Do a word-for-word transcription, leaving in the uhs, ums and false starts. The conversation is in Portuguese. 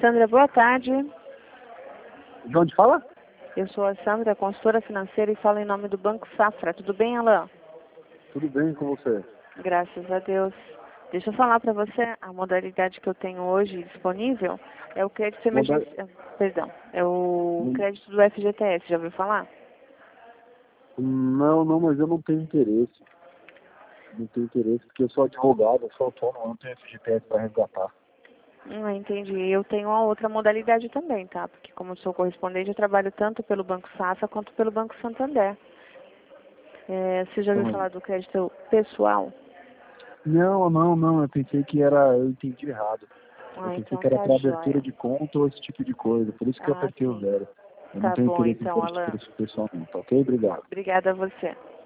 Sandra, boa tarde. De onde fala? Eu sou a Sandra, consultora financeira, e falo em nome do Banco Safra. Tudo bem, Alain? Tudo bem com você? Graças a Deus. Deixa eu falar para você, a modalidade que eu tenho hoje disponível é o crédito Moda- emergencial. Perdão, é o Hum. crédito do F G T S, já ouviu falar? Não, não, mas eu não tenho interesse. Não tenho interesse porque eu sou advogado, eu sou autônomo, eu não tenho F G T S para resgatar. Hum, entendi. Eu tenho uma outra modalidade também, tá? Porque como eu sou correspondente, eu trabalho tanto pelo Banco Safra quanto pelo Banco Santander. É, você já ouviu Então, falar do crédito pessoal? não, não, não, eu pensei que era, eu entendi errado. Eu Ah, pensei então que era tá para abertura jóia. de conta ou esse tipo de coisa, por isso que eu Ah, apertei o sim. zero. Eu não Tá tenho bom interesse em então, crédito Alain. pessoal não, tá ok? Obrigado. Obrigada a você.